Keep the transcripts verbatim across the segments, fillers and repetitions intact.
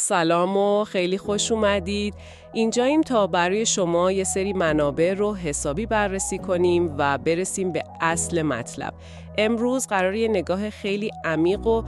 سلام و خیلی خوش اومدید. اینجاییم تا برای شما یه سری منابع رو حسابی بررسی کنیم و برسیم به اصل مطلب. امروز قراره یه نگاه خیلی عمیق و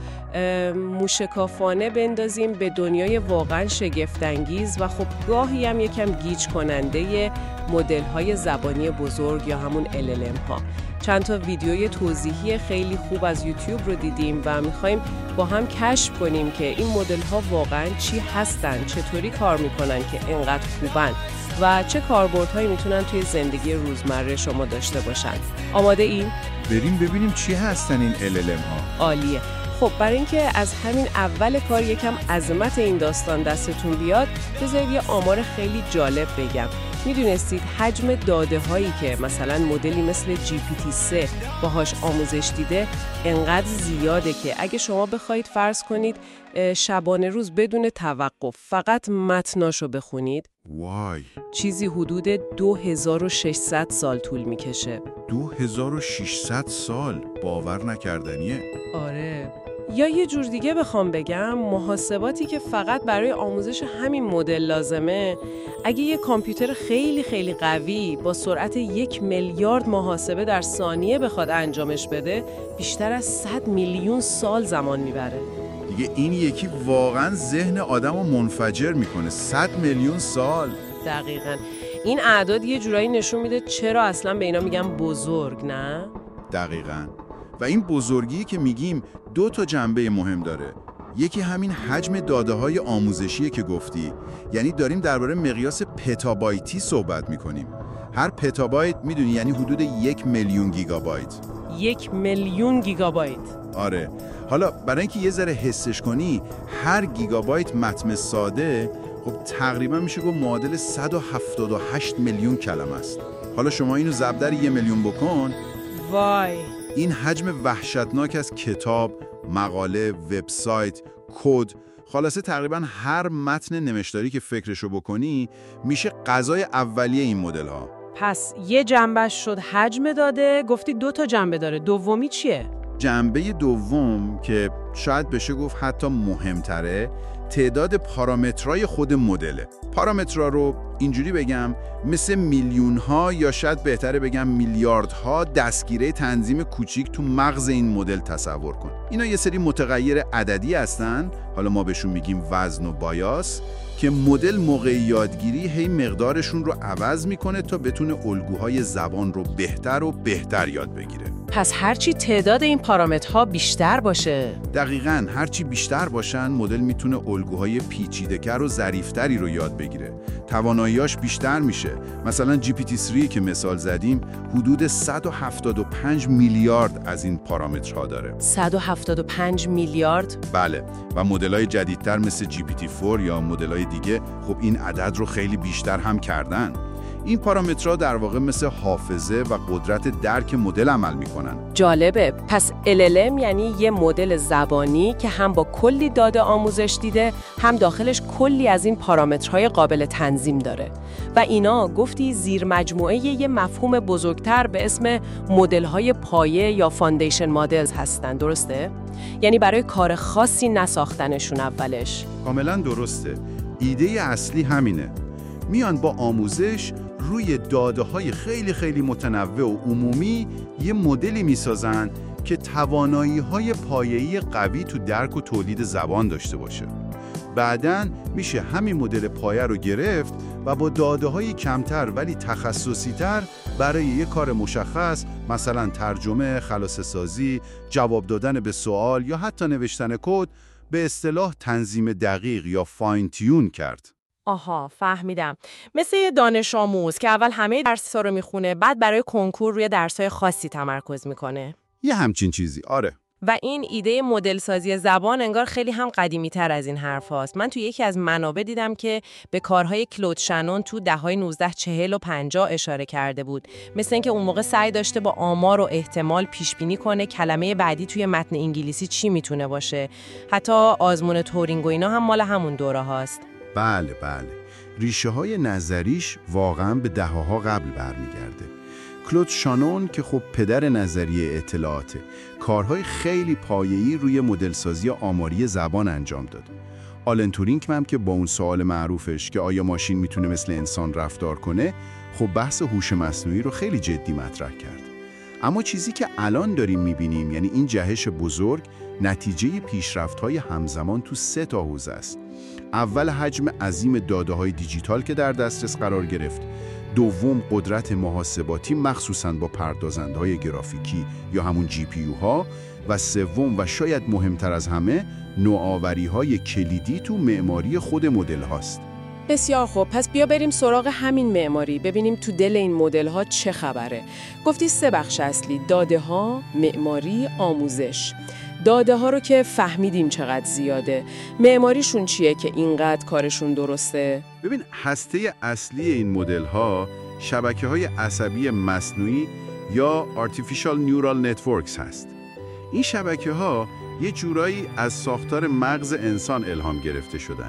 موشکافانه بندازیم به دنیای واقعا شگفت‌انگیز و خب گاهی هم یکم گیج کننده مدل‌های زبانی بزرگ یا همون ال ال ام ها. چند تا ویدیوی توضیحی خیلی خوب از یوتیوب رو دیدیم و می‌خوایم با هم کشف کنیم که این مدل‌ها واقعا چی هستن، چطوری کار می‌کنن که اینقدر خوبن و چه کاربردهایی میتونن توی زندگی روزمره شما داشته باشن. آماده این؟ بریم ببینیم چی هستن این ال ال ام ها. عالیه. خب برای اینکه از همین اول کار یکم عظمت این داستان دستتون بیاد، بذارید یه آمار خیلی جالب بگم. میدونستید حجم داده هایی که مثلا مدلی مثل جی پی تی سه باهاش آموزش دیده انقدر زیاده که اگه شما بخواید فرض کنید شبانه روز بدون توقف فقط متناشو بخونید، وای، چیزی حدود دو هزار و ششصد سال طول میکشه. دو هزار و ششصد سال؟ باور نکردنیه. آره. یا یه جور دیگه بخوام بگم، محاسباتی که فقط برای آموزش همین مدل لازمه، اگه یه کامپیوتر خیلی خیلی قوی با سرعت یک میلیارد محاسبه در ثانیه بخواد انجامش بده، بیشتر از صد میلیون سال زمان میبره. دیگه این یکی واقعا ذهن آدمو منفجر میکنه. صد میلیون سال. دقیقاً. این اعداد یه جورایی نشون میده چرا اصلا به اینا میگم بزرگ، نه؟ دقیقاً. و این بزرگی که میگیم دو تا جنبه مهم داره. یکی همین حجم داده‌های آموزشیه که گفتی، یعنی داریم درباره مقیاس پتابایتی صحبت میکنیم. هر پتابایت میدونی یعنی حدود یک میلیون گیگابایت. یک میلیون گیگابایت. آره. حالا برای اینکه یه ذره حسش کنی، هر گیگابایت متن ساده خب تقریبا میشه گفت معادل صد و هفتاد و هشت میلیون کلمه است. حالا شما اینو ضرب در یه میلیون بکن. وای. این حجم وحشتناک از کتاب، مقاله، وبسایت، کد، خلاصه تقریبا هر متن نوشتاری که فکرشو بکنی میشه غذای اولیه این مدل ها. پس یه جنبش شد حجم داده، گفتی دو تا جنبه داره. دومی چیه؟ جنبه دوم که شاید بشه گفت حتی مهمتره، تعداد پارامترهای خود مدله. پارامترها رو اینجوری بگم مثل میلیون ها یا شاید بهتره بگم میلیاردها دستگیره تنظیم کوچیک تو مغز این مدل تصور کن. اینا یه سری متغیر عددی هستن، حالا ما بهشون میگیم وزن و بایاس، که مدل موقع یادگیری هی مقدارشون رو عوض میکنه تا بتونه الگوهای زبان رو بهتر و بهتر یاد بگیره. پس هرچی تعداد این پارامترها بیشتر باشه، دقیقاً هرچی بیشتر باشن مدل میتونه الگوهای پیچیده‌تر و ظریف‌تری رو یاد بگیره. تواناییاش بیشتر میشه. مثلا جی پی تی سه که مثال زدیم حدود صد و هفتاد و پنج میلیارد از این پارامترها داره. صد و هفتاد و پنج میلیارد؟ بله. و مدل‌های جدیدتر مثل جی پی تی چهار یا مدل‌های دیگه خب این عدد رو خیلی بیشتر هم کردن. این پارامترها در واقع مثل حافظه و قدرت درک مدل عمل میکنن. جالبه. پس ال ال ام یعنی یه مدل زبانی که هم با کلی داده آموزش دیده، هم داخلش کلی از این پارامترهای قابل تنظیم داره. و اینا گفتی زیر مجموعه یه مفهوم بزرگتر به اسم مدل‌های پایه یا فاندیشن مدلز هستن، درسته؟ یعنی برای کار خاصی نساختنشون اولش. کاملا درسته. ایده اصلی همینه. میان با آموزش روی داده‌های خیلی خیلی متنوع و عمومی یه مدلی میسازن که توانایی‌های پایه‌ای قوی تو درک و تولید زبان داشته باشه. بعداً میشه همین مدل پایه رو گرفت و با داده‌های کمتر ولی تخصصی‌تر برای یه کار مشخص، مثلا ترجمه، خلاصه‌سازی، جواب دادن به سوال یا حتی نوشتن کد، به اصطلاح تنظیم دقیق یا فاین تیون کرد. آها، فهمیدم. مثل یه دانش آموز که اول همه درس‌ها رو میخونه، بعد برای کنکور روی درس‌های خاصی تمرکز میکنه. یه همچین چیزی، آره. و این ایده مدل سازی زبان انگار خیلی هم قدیمی تر از این حرف هاست. من تو یکی از منابع دیدم که به کارهای کلود شانون تو دههای نوزده چهل و پنجاه اشاره کرده بود. مثل اینکه اون موقع سعی داشته با آمار و احتمال پیش بینی کنه کلمه بعدی توی متن انگلیسی چی میتونه باشه. حتی آزمون تورینگ و اینا هم مال همون دوره هاست. بله بله. ریشه های نظریش واقعا به دهه‌ها قبل برمیگرده. کلود شانون که خب پدر نظریه اطلاعاته، کارهای خیلی پایه‌ای روی مدلسازی آماری زبان انجام داد. آلن تورینگ هم که با اون سوال معروفش که آیا ماشین میتونه مثل انسان رفتار کنه، خب بحث هوش مصنوعی رو خیلی جدی مطرح کرد. اما چیزی که الان داریم میبینیم، یعنی این جهش بزرگ، نتیجه پیشرفت‌های همزمان تو سه تا حوزه است. اول حجم عظیم داده‌های دیجیتال که در دسترس قرار گرفت. دوم قدرت محاسباتی مخصوصاً با پردازنده‌های گرافیکی یا همون جی پی یو ها. و سوم و شاید مهمتر از همه نوآوری‌های کلیدی تو معماری خود مدل هاست. بسیار خوب، پس بیا بریم سراغ همین معماری، ببینیم تو دل این مدل ها چه خبره. گفتی سه بخش اصلی: داده ها، معماری، آموزش. داده ها رو که فهمیدیم چقدر زیاده، معماریشون چیه که اینقدر کارشون درسته؟ ببین، هسته اصلی این مدل ها شبکه‌های عصبی مصنوعی یا Artificial Neural Networks هست. این شبکه‌ها یه جورایی از ساختار مغز انسان الهام گرفته شدن.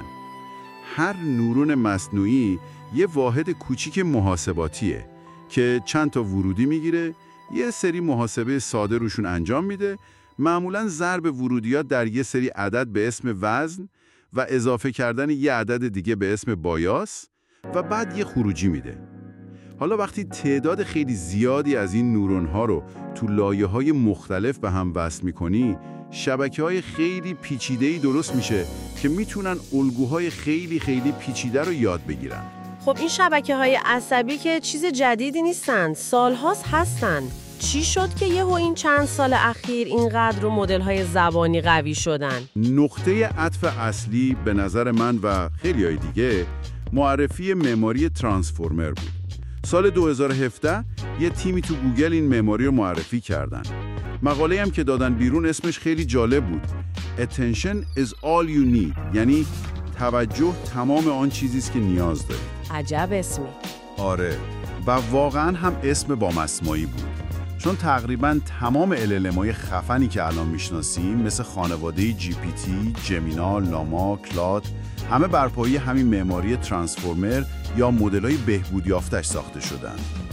هر نورون مصنوعی یه واحد کوچیک محاسباتیه که چند تا ورودی میگیره، یه سری محاسبه ساده روشون انجام میده، معمولاً ضرب ورودیات در یه سری عدد به اسم وزن و اضافه کردن یه عدد دیگه به اسم بایاس و بعد یه خروجی میده. حالا وقتی تعداد خیلی زیادی از این نورون‌ها رو تو لایه‌های مختلف به هم وصل می‌کنی، شبکه‌های خیلی پیچیده‌ای درست میشه که میتونن الگوهای خیلی خیلی پیچیده رو یاد بگیرن. خب این شبکه‌های عصبی که چیز جدیدی نیستن، سال‌هاست هستن. چی شد که یهو این چند سال اخیر اینقدر رو مدل‌های زبانی قوی شدن؟ نقطه عطف اصلی به نظر من و خیلی‌های دیگه معرفی معماری ترانسفورمر بود. سال دو هزار و هفده یه تیمی تو گوگل این معماری رو معرفی کردن. مقاله هم که دادن بیرون اسمش خیلی جالب بود. Attention is all you need، یعنی توجه تمام آن چیزیست که نیاز داری. عجب اسمی. آره، و واقعا هم اسم بامسمایی بود. چون تقریباً تمام ال ال ام های خفنی که الان میشناسیم مثل خانواده جی پی تی، جمینا، لاما، کلاد، همه برپایی همین معماری ترانسفورمر یا مدل‌های بهبود یافته‌اش ساخته شدن.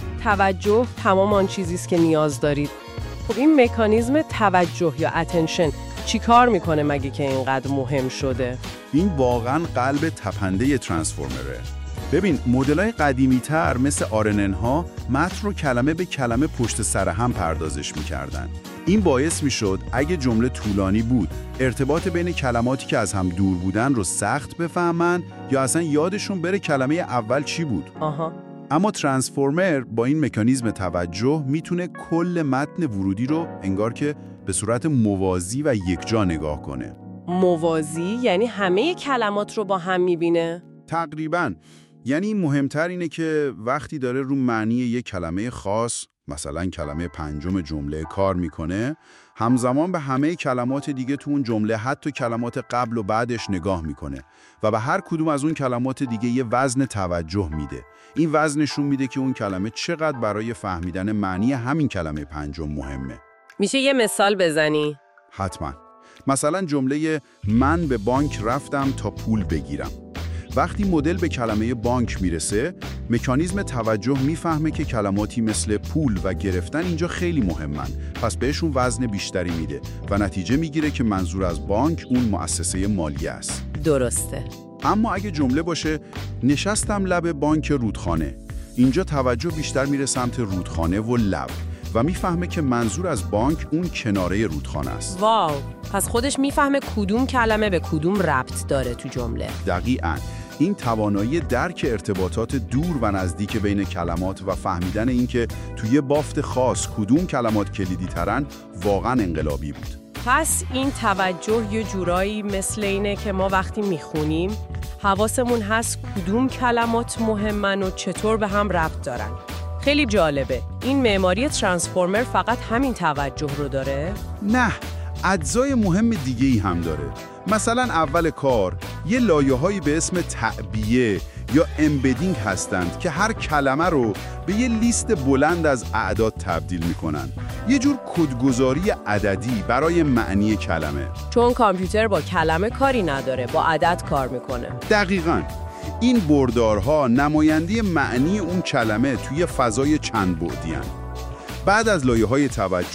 توجه تمام آن چیزیست که نیاز دارید. خب این مکانیزم توجه یا اتنشن چی کار میکنه مگه که اینقدر مهم شده؟ این واقعاً قلب تپنده ترانسفورمره. ببین، مدل‌های قدیمی‌تر مثل آر ان ان ها متن رو کلمه به کلمه پشت سر هم پردازش می‌کردن. این باعث می‌شد اگه جمله طولانی بود، ارتباط بین کلماتی که از هم دور بودن رو سخت بفهمن یا اصلا یادشون بره کلمه اول چی بود. آها. اما ترانسفورمر با این مکانیزم توجه میتونه کل متن ورودی رو انگار که به صورت موازی و یکجا نگاه کنه. موازی یعنی همه کلمات رو با هم می‌بینه؟ تقریباً. یعنی مهمتر اینه که وقتی داره رو معنی یک کلمه خاص، مثلا کلمه پنجم جمله کار میکنه، همزمان به همه کلمات دیگه تو اون جمله، حتی کلمات قبل و بعدش نگاه میکنه و به هر کدوم از اون کلمات دیگه یه وزن توجه میده. این وزن نشون میده که اون کلمه چقدر برای فهمیدن معنی همین کلمه پنجم مهمه. میشه یه مثال بزنی؟ حتما. مثلا جمله من به بانک رفتم تا پول بگیرم. وقتی مدل به کلمه بانک میرسه، مکانیزم توجه میفهمه که کلماتی مثل پول و گرفتن اینجا خیلی مهمن، پس بهشون وزن بیشتری میده و نتیجه میگیره که منظور از بانک اون مؤسسه مالیه است. درسته. اما اگه جمله باشه نشستم لب بانک رودخانه، اینجا توجه بیشتر میره سمت رودخانه و لب و میفهمه که منظور از بانک اون کناره رودخانه است. واو، پس خودش میفهمه کدوم کلمه به کدوم ربط داره تو جمله. دقیقاً. این توانایی درک ارتباطات دور و نزدیک بین کلمات و فهمیدن اینکه توی بافت خاص کدوم کلمات کلیدی ترن واقعاً انقلابی بود. پس این توجه یه جورایی مثل اینه که ما وقتی میخونیم حواسمون هست کدوم کلمات مهمن و چطور به هم ربط دارن. خیلی جالبه. این معماری ترانسفورمر فقط همین توجه رو داره؟ نه، اجزای مهم دیگه ای هم داره. مثلا اول کار یه لایه‌هایی به اسم تعبیه یا امبدینگ هستند که هر کلمه رو به یه لیست بلند از اعداد تبدیل میکنن. یه جور کدگذاری عددی برای معنی کلمه. چون کامپیوتر با کلمه کاری نداره، با عدد کار میکنه. دقیقاً. این بردارها نماینده معنی اون کلمه توی فضای چند بعدی هستند. بعد از لایه‌های توجه،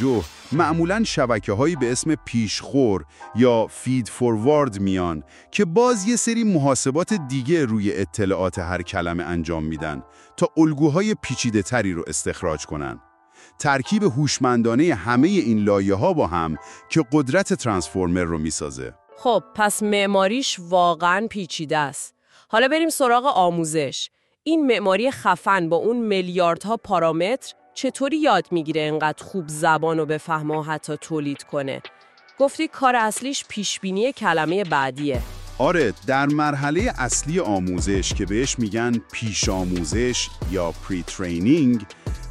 معمولاً شبکه‌هایی به اسم پیشخور یا فید فوروارد میان که باز یه سری محاسبات دیگه روی اطلاعات هر کلمه انجام میدن تا الگوهای پیچیده‌تری رو استخراج کنن. ترکیب هوشمندانه همه این لایه‌ها با هم که قدرت ترانسفورمر رو میسازه. خب پس معماریش واقعاً پیچیده است. حالا بریم سراغ آموزش. این معماری خفن با اون میلیاردها پارامتر چطوری یاد میگیره انقدر خوب زبان رو بفهمه و حتی تولید کنه؟ گفتی کار اصلیش پیشبینی کلمه بعدیه. آره، در مرحله اصلی آموزش که بهش میگن پیش آموزش یا پری ترینینگ،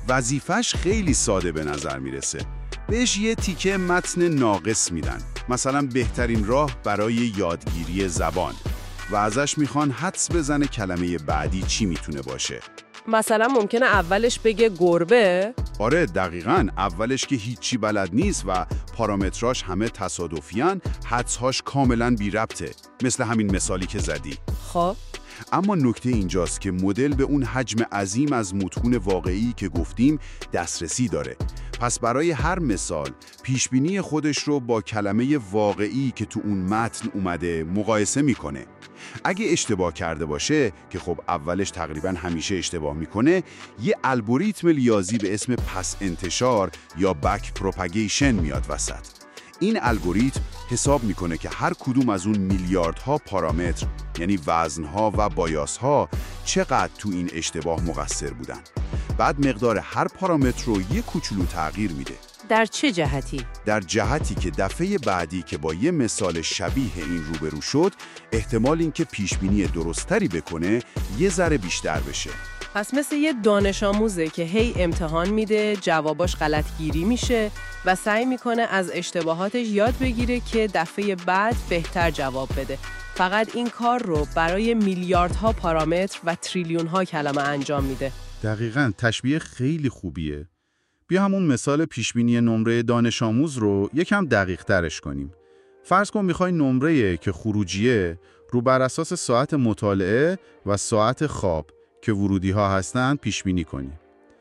وظیفش خیلی ساده به نظر میرسه. بهش یه تیکه متن ناقص میدن، مثلا بهترین راه برای یادگیری زبان، و ازش میخوان حدس بزنه کلمه بعدی چی میتونه باشه. مثلا ممکنه اولش بگه گربه؟ آره دقیقاً، اولش که هیچی بلد نیست و پارامتراش همه تصادفیان، حدسهاش کاملاً بی ربطه، مثل همین مثالی که زدی. خب اما نکته اینجاست که مدل به اون حجم عظیم از متون واقعی که گفتیم دسترسی داره. پس برای هر مثال پیشبینی خودش رو با کلمه واقعی که تو اون متن اومده مقایسه میکنه. اگه اشتباه کرده باشه، که خب اولش تقریبا همیشه اشتباه میکنه، یه الگوریتم ریاضی به اسم پس انتشار یا بک پروپاگیشن میاد وسط. این الگوریتم حساب میکنه که هر کدوم از اون میلیاردها پارامتر، یعنی وزنها و بایاسها، چقدر تو این اشتباه مقصر بودن. بعد مقدار هر پارامتر رو یه کوچولو تغییر میده. در چه جهتی؟ در جهتی که دفعه بعدی که با یه مثال شبیه این روبرو شد، احتمال اینکه پیشبینی درستری بکنه یه ذره بیشتر بشه. پس مثل یه دانش آموزه که هی امتحان میده، جواباش غلطگیری میشه و سعی میکنه از اشتباهاتش یاد بگیره که دفعه بعد بهتر جواب بده. فقط این کار رو برای میلیاردها پارامتر و تریلیونها کلمه انجام میده. دقیقاً، تشبیه خیلی خوبیه. بیا همون مثال پیشبینی نمره دانش آموز رو یکم دقیق ترش کنیم. فرض کن میخوای نمره که خروجیه رو بر اساس ساعت مطالعه و ساعت خواب که ورودی ها هستن پیش بینی کنی.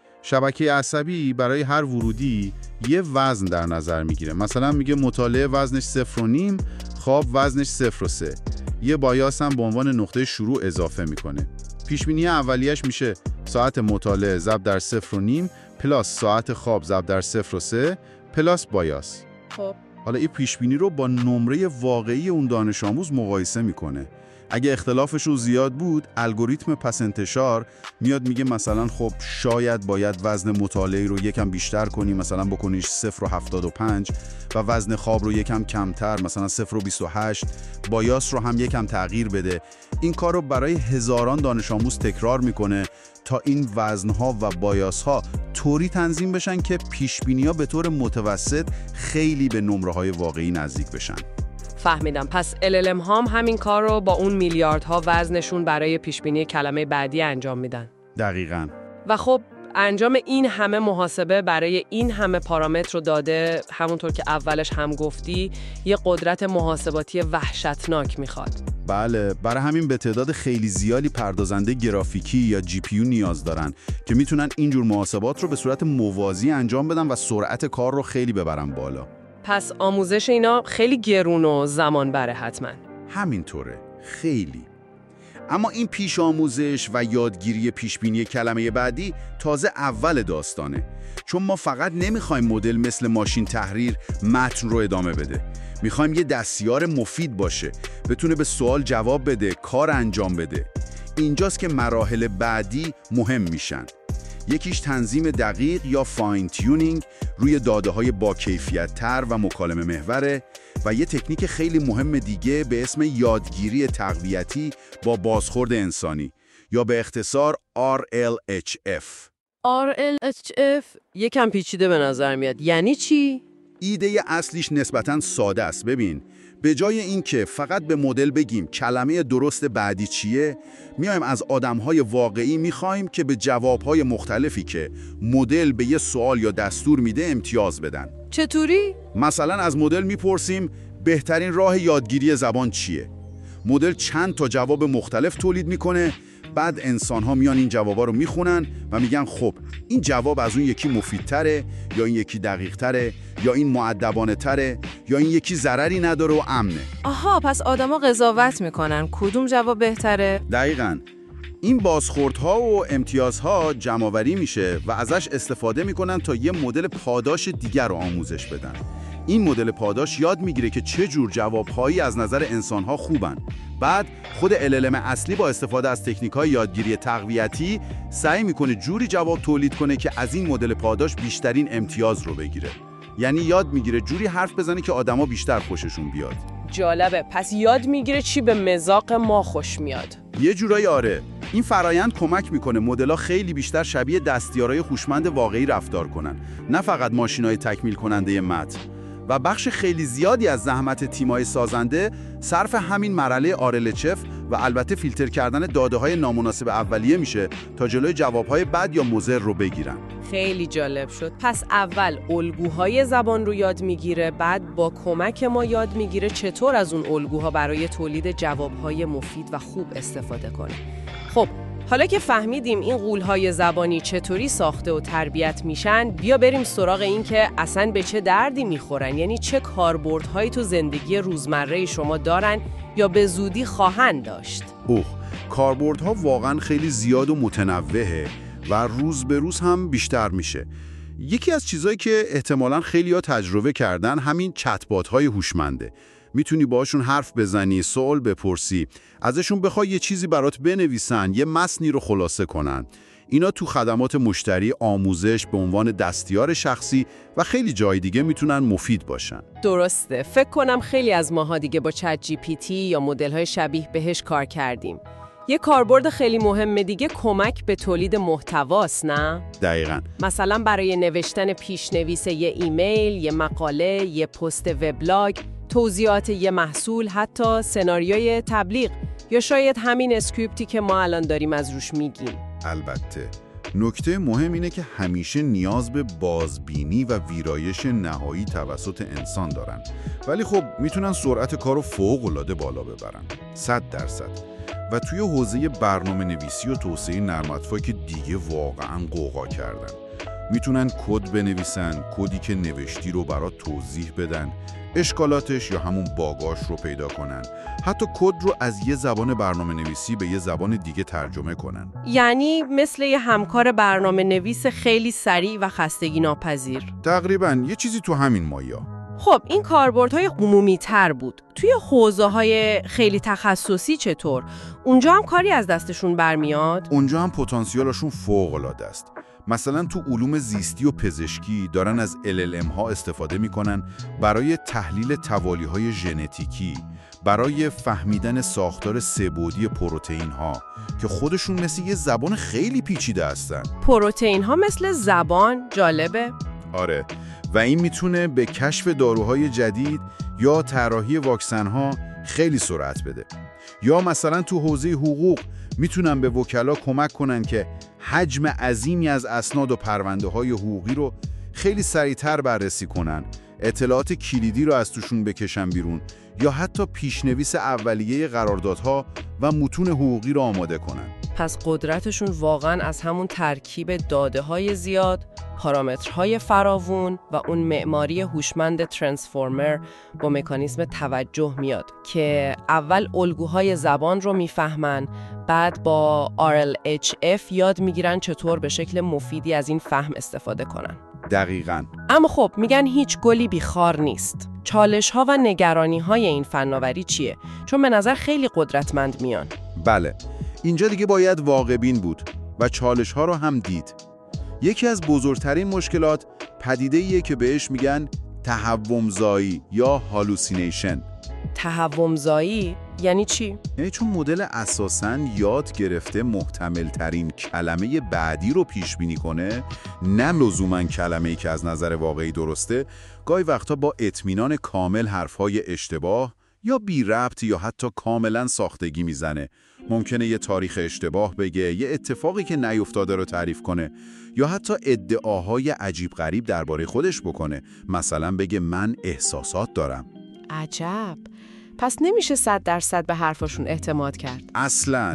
شبکه عصبی برای هر ورودی یه وزن در نظر میگیره. مثلا میگه مطالعه وزنش صفر و نیم، خواب وزنش صفر و سه. یه بایاس هم به عنوان نقطه شروع اضافه میکنه. پیش بینی اولیش میشه ساعت مطالعه ضرب در صفر و نیم پلاس ساعت خواب ضرب در صفر و سه پلاس بایاس. خب حالا این پیش بینی رو با نمره واقعی اون دانش آموز مقایسه میکنه. اگه اختلافشون زیاد بود، الگوریتم پس انتشار میاد میگه مثلا خب شاید باید وزن مطالعه رو یکم بیشتر کنی، مثلا بکنیش صفر و هفتاد و پنج، و وزن خواب رو یکم کمتر، مثلا صفر و بیست و هشت، بایاس رو هم یکم تغییر بده. این کار رو برای هزاران دانش آموز تکرار میکنه تا این وزنها و بایاسها طوری تنظیم بشن که پیشبینی‌ها به طور متوسط خیلی به نمره‌های واقعی نزدیک بشن. فهمیدم. پس ال ال ام هم همین کار رو با اون میلیاردها وزنشون برای پیشبینی کلمه بعدی انجام میدن. دقیقاً. و خب انجام این همه محاسبه برای این همه پارامتر رو داده، همونطور که اولش هم گفتی، یه قدرت محاسباتی وحشتناک میخواد. بله، برای همین به تعداد خیلی زیادی پردازنده گرافیکی یا جی پی یو نیاز دارن که میتونن اینجور محاسبات رو به صورت موازی انجام بدن و سرعت کار رو خیلی ببرن بالا. پس آموزش اینا خیلی گرون و زمان بره حتما. همینطوره، خیلی. اما این پیش آموزش و یادگیری پیشبینی کلمه بعدی تازه اول داستانه، چون ما فقط نمیخوایم مدل مثل ماشین تحریر متن رو ادامه بده. میخوایم یه دستیار مفید باشه، بتونه به سوال جواب بده، کار انجام بده. اینجاست که مراحل بعدی مهم میشن. یکیش تنظیم دقیق یا فاین تیونینگ روی داده‌های با کیفیت تر و مکالمه محوره، و یه تکنیک خیلی مهم دیگه به اسم یادگیری تقویتی با بازخورد انسانی یا به اختصار آر ال اچ اف. آر ال اچ اف یکم پیچیده به نظر میاد. یعنی چی؟ ایده اصلیش نسبتاً ساده است. ببین، به جای اینکه فقط به مدل بگیم کلمه درست بعدی چیه، میایم از آدم‌های واقعی میخوایم که به جواب‌های مختلفی که مدل به یه سوال یا دستور میده امتیاز بدن. چطوری؟ مثلا از مدل میپرسیم بهترین راه یادگیری زبان چیه؟ مدل چند تا جواب مختلف تولید میکنه، بعد انسان‌ها میان این جوابا رو میخونن و میگن خب این جواب از اون یکی مفیدتره یا این یکی دقیق‌تره یا این مؤدبانه تره، یا این یکی ضرری نداره و امنه. آها، پس آدما قضاوت میکنن کدوم جواب بهتره؟ دقیقاً. این بازخوردها و امتیازها جمع‌آوری میشه و ازش استفاده میکنن تا یه مدل پاداش دیگر رو آموزش بدن. این مدل پاداش یاد میگیره که چه جور جوابهایی از نظر انسانها خوبن. بعد خود ال ال ام اصلی با استفاده از تکنیک‌های یادگیری تقویتی سعی میکنه جوری جواب تولید کنه که از این مدل پاداش بیشترین امتیاز رو بگیره. یعنی یاد میگیره جوری حرف بزنه که آدما بیشتر خوششون بیاد. جالبه. پس یاد میگیره چی به مذاق ما خوش میاد. یه جورایی آره. این فرایند کمک میکنه مدل‌ها خیلی بیشتر شبیه دستیارای هوشمند واقعی رفتار کنن، نه فقط ماشینای تکمیل کننده متن. و بخش خیلی زیادی از زحمت تیم‌های سازنده صرف همین مرحله آر ال اچ اف و البته فیلتر کردن داده‌های نامناسب اولیه میشه تا جلوی جواب‌های بد یا مضر رو بگیرن. خیلی جالب شد. پس اول الگوهای زبان رو یاد میگیره، بعد با کمک ما یاد میگیره چطور از اون الگوها برای تولید جواب‌های مفید و خوب استفاده کنه. خب حالا که فهمیدیم این غول‌های زبانی چطوری ساخته و تربیت میشن، بیا بریم سراغ این که اصلاً به چه دردی میخورن، یعنی چه کاربردهایی تو زندگی روزمره شما دارن یا به زودی خواهند داشت. اوه، کاربردها واقعاً خیلی زیاد و متنوعه و روز به روز هم بیشتر میشه. یکی از چیزایی که احتمالاً خیلی‌ها تجربه کردن همین چت‌بات‌های هوشمنده. میتونی باشون حرف بزنی، سوال بپرسی، ازشون بخوای یه چیزی برات بنویسن، یه متنی رو خلاصه کنن. اینا تو خدمات مشتری، آموزش، به عنوان دستیار شخصی و خیلی جای دیگه میتونن مفید باشن. درسته. فکر کنم خیلی از ماها دیگه با چت جی پی تی یا مدل‌های شبیه بهش کار کردیم. یه کاربرد خیلی مهم دیگه کمک به تولید محتواست، نه؟ دقیقاً. مثلا برای نوشتن پیشنویس یه ایمیل، یه مقاله، یه پست وبلاگ، توضیحات یه محصول، حتی سناریوی تبلیغ یا شاید همین اسکریپتی که ما الان داریم از روش میگیم. البته نکته مهم اینه که همیشه نیاز به بازبینی و ویرایش نهایی توسط انسان دارن، ولی خب میتونن سرعت کارو فوق‌العاده بالا ببرن. صد درصد. و توی حوزه برنامه نویسی و توسعه نرم افزار که دیگه واقعاً قوقا کردن. میتونن کد بنویسن، کدی که نوشتی رو برات توضیح بدن، اشکالاتش یا همون باگاش رو پیدا کنن، حتی کد رو از یه زبان برنامه نویسی به یه زبان دیگه ترجمه کنن. یعنی مثل یه همکار برنامه نویس خیلی سریع و خستگی ناپذیر. تقریباً یه چیزی تو همین مایا. خب این کاربردهای عمومی تر بود. توی حوزه‌های خیلی تخصصی چطور؟ اونجا هم کاری از دستشون برمیاد؟ اونجا هم پتانسیلشون فوق‌العاده است. مثلا تو علوم زیستی و پزشکی دارن از ال ال ام ها استفاده میکنن برای تحلیل توالیهای ژنتیکی، برای فهمیدن ساختار سه‌بعدی پروتئین ها که خودشون مثل یه زبان خیلی پیچیده هستن. پروتئین ها مثل زبان؟ جالبه. آره، و این میتونه به کشف داروهای جدید یا طراحی واکسن ها خیلی سرعت بده. یا مثلا تو حوزه حقوق میتونن به وکلا کمک کنن که حجم عظیمی از اسناد و پرونده های حقوقی رو خیلی سریعتر بررسی کنن، اطلاعات کلیدی رو از توشون بکشن بیرون، یا حتی پیشنویس اولیه قراردادها و متون حقوقی رو آماده کنن. پس قدرتشون واقعا از همون ترکیب داده های زیاد، پارامترهای فراوون و اون معماری هوشمند ترانسفورمر با مکانیزم توجه میاد که اول الگوهای زبان رو میفهمن، بعد با آر ال اچ اف یاد میگیرن چطور به شکل مفیدی از این فهم استفاده کنن. دقیقاً. اما خب میگن هیچ گلی بیخار نیست. چالش ها و نگرانی های این فناوری چیه؟ چون به نظر خیلی قدرتمند میان. بله، اینجا دیگه باید واقع‌بین بود و چالش ها رو هم دید. یکی از بزرگترین مشکلات پدیده‌ایه که بهش میگن تهوم‌زایی یا هالوسینیشن. تهوم‌زایی یعنی چی؟ یعنی چون مدل اساساً یاد گرفته محتمل ترین کلمه بعدی رو پیش بینی کنه، نه لزوماً کلمه‌ای که از نظر واقعی درسته، گاهی وقتا با اطمینان کامل حرف‌های اشتباه یا بی ربط یا حتی کاملاً ساختگی میزنه. ممکنه یه تاریخ اشتباه بگه، یه اتفاقی که نیفتاده رو تعریف کنه، یا حتی ادعاهای عجیب غریب درباره خودش بکنه. مثلا بگه من احساسات دارم. عجب. پس نمیشه صد درصد به حرفاشون اعتماد کرد. اصلاً.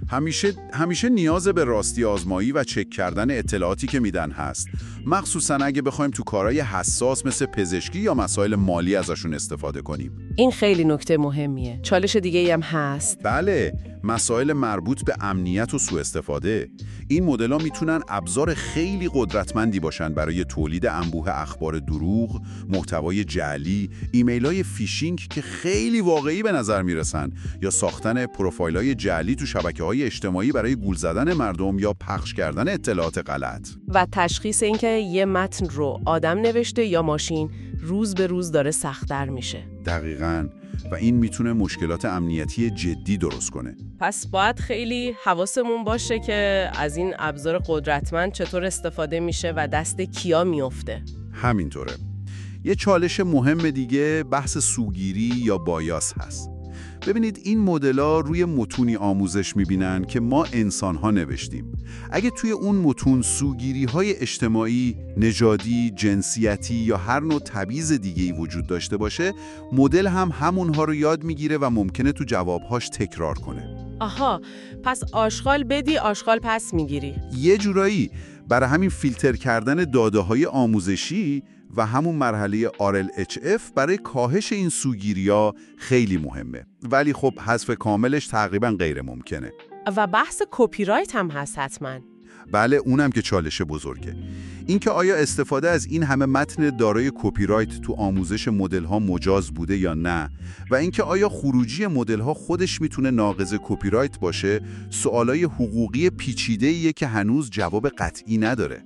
همیشه همیشه نیاز به راستی آزمایی و چک کردن اطلاعاتی که میدن هست، مخصوصا اگه بخوایم تو کارهای حساس مثل پزشکی یا مسائل مالی ازشون استفاده کنیم. این خیلی نکته مهمیه. چالش دیگه‌ای هم هست. بله، مسائل مربوط به امنیت و سوء استفاده. این مدل‌ها میتونن ابزار خیلی قدرتمندی باشن برای تولید انبوه اخبار دروغ، محتوای جعلی، ایمیل‌های فیشینگ که خیلی واقعی به نظر میرسن، یا ساختن پروفایل‌های جعلی تو شبکه‌های اجتماعی برای گول زدن مردم یا پخش کردن اطلاعات غلط. و تشخیص اینکه یه متن رو آدم نوشته یا ماشین روز به روز داره سخت‌تر میشه. دقیقاً، و این میتونه مشکلات امنیتی جدی درست کنه. پس باید خیلی حواسمون باشه که از این ابزار قدرتمند چطور استفاده میشه و دست کیا میفته. همینطوره. یه چالش مهم دیگه بحث سوگیری یا بایاس هست. ببینید این مدل‌ها روی متونی آموزش می‌بینن که ما انسان‌ها نوشتیم. اگه توی اون متون سوگیری‌های اجتماعی، نژادی، جنسیتی یا هر نوع تبعیض دیگه‌ای وجود داشته باشه، مدل هم همونها رو یاد می‌گیره و ممکنه تو جوابهاش تکرار کنه. آها، پس آشغال بدی آشغال پس می‌گیری. یه جورایی برای همین فیلتر کردن داده‌های آموزشی و همون مرحله آر ال اچ اف برای کاهش این سوگیری‌ها خیلی مهمه. ولی خب حذف کاملش تقریبا غیر ممکنه. و بحث کپی رایت هم هست حتما. بله، اونم که چالش بزرگه. اینکه آیا استفاده از این همه متن دارای کپی رایت تو آموزش مدل‌ها مجاز بوده یا نه، و اینکه آیا خروجی مدل‌ها خودش میتونه ناقض کپی رایت باشه، سوالای حقوقی پیچیده‌ایه که هنوز جواب قطعی نداره.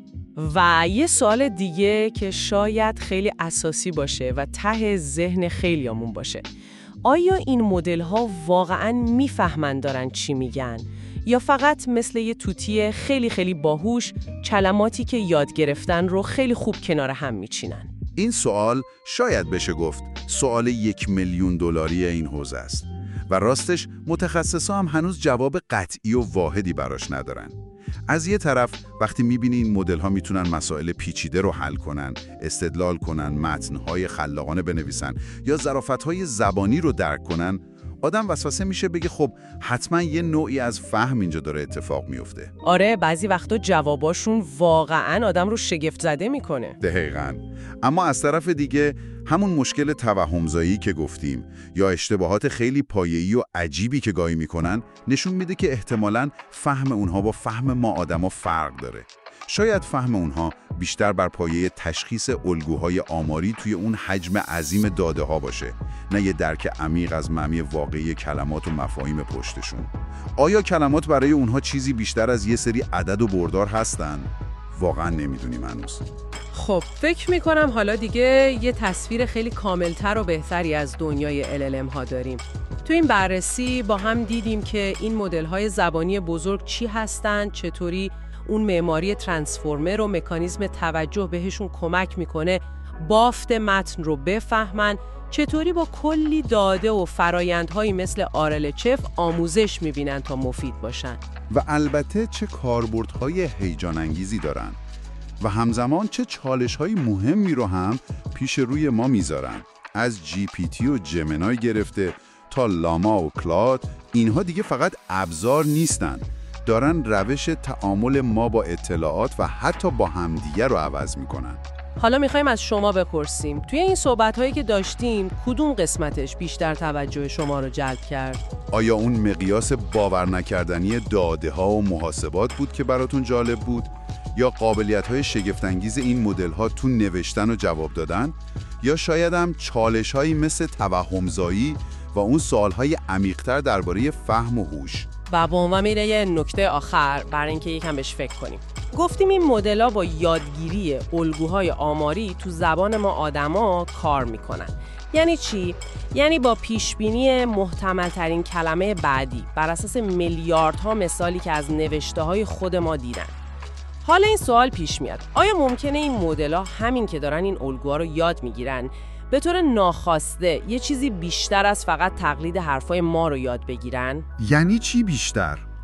و یه سوال دیگه که شاید خیلی اساسی باشه و ته ذهن خیلیامون باشه، آیا این مدل‌ها واقعاً میفهمن دارن چی میگن یا فقط مثل یه توتی خیلی خیلی باهوش کلماتی که یاد گرفتن رو خیلی خوب کنار هم میچینن؟ این سوال شاید بشه گفت سوال یک میلیون دلاری این حوزه است و راستش متخصصا هم هنوز جواب قطعی و واحدی براش ندارن. از یه طرف وقتی می‌بینی این مدل‌ها میتونن مسائل پیچیده رو حل کنن، استدلال کنن، متن‌های خلاقانه بنویسن یا ظرافت‌های زبانی رو درک کنن، آدم وسوسه میشه بگه خب حتما یه نوعی از فهم اینجا داره اتفاق میفته. آره، بعضی وقتا جواباشون واقعاً آدم رو شگفت زده میکنه. دقیقاً. اما از طرف دیگه همون مشکل توهم‌زایی که گفتیم یا اشتباهات خیلی پایه‌ای و عجیبی که گاهی میکنن نشون میده که احتمالاً فهم اونها با فهم ما آدما فرق داره. شاید فهم اونها بیشتر بر پایه تشخیص الگوهای آماری توی اون حجم عظیم داده ها باشه، نه یه درک عمیق از معنی واقعی کلمات و مفاهیم پشتشون. آیا کلمات برای اونها چیزی بیشتر از یه سری عدد و بردار هستن؟ واقعا نمیدونیم هنوز. خب فکر میکنم حالا دیگه یه تصویر خیلی کاملتر و بهتری از دنیای ال ال ام ها داریم. تو این بررسی با هم دیدیم که این مدل‌های زبانی بزرگ چی هستن، چطوری اون معماری ترانسفورمر و مکانیزم توجه بهشون کمک میکنه بافت متن رو بفهمن، چطوری با کلی داده و فرایندهایی مثل آر ال اچ اف آموزش میبینن تا مفید باشن و البته چه کاربردهای هیجان انگیزی دارن و همزمان چه چالش‌های مهمی رو هم پیش روی ما میذارن. از جی پی تی و جمنای گرفته تا لاما و کلاد، اینها دیگه فقط ابزار نیستن، دارن روش تعامل ما با اطلاعات و حتی با همدیگه رو عوض میکنن. حالا میخوایم از شما بپرسیم توی این صحبت‌هایی که داشتیم کدوم قسمتش بیشتر توجه شما رو جلب کرد؟ آیا اون مقیاس باور نکردنی داده ها و محاسبات بود که براتون جالب بود؟ یا قابلیت‌های شگفت‌انگیز این مدل‌ها تو نوشتن و جواب دادن؟ یا شاید هم چالش‌هایی مثل توهم‌زایی و اون سوال‌های عمیق‌تر درباره فهم و هوش؟ و با عنوان میره یه نکته آخر برای اینکه یکم بهش فکر کنیم. گفتیم این مدل‌ها با یادگیری الگوهای آماری تو زبان ما آدما کار میکنن. یعنی چی؟ یعنی با پیشبینی محتمل ترین کلمه بعدی بر اساس میلیاردها مثالی که از نوشته‌های خود ما دیدن. حالا این سوال پیش میاد، آیا ممکنه این مدل‌ها همین که دارن این الگوها رو یاد میگیرن به طور ناخواسته یه چیزی بیشتر از فقط تقلید حرفای ما رو یاد بگیرن؟ یعنی چی بیشتر؟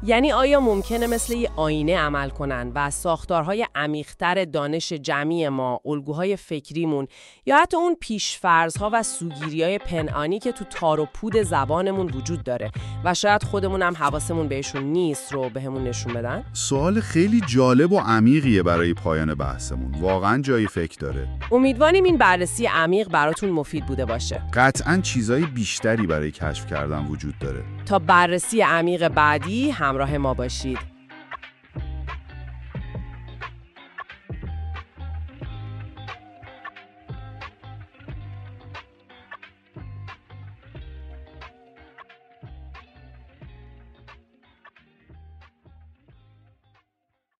یعنی آیا ممکنه مثل یه آینه عمل کنن و ساختارهای عمیق‌تر دانش جمعی ما، الگوهای فکریمون یا حتی اون پیش‌فرض‌ها و سوگیری‌های پنهانی که تو تار و پود زبانمون وجود داره و شاید خودمون هم حواسمون بهشون نیست رو بهمون نشون بدن؟ سوال خیلی جالب و عمیقیه برای پایان بحثمون. واقعاً جای فکر داره. امیدواریم این بررسی عمیق براتون مفید بوده باشه. قطعاً چیزای بیشتری برای کشف کردن وجود داره. تا بررسی عمیق بعدی همراه ما باشید.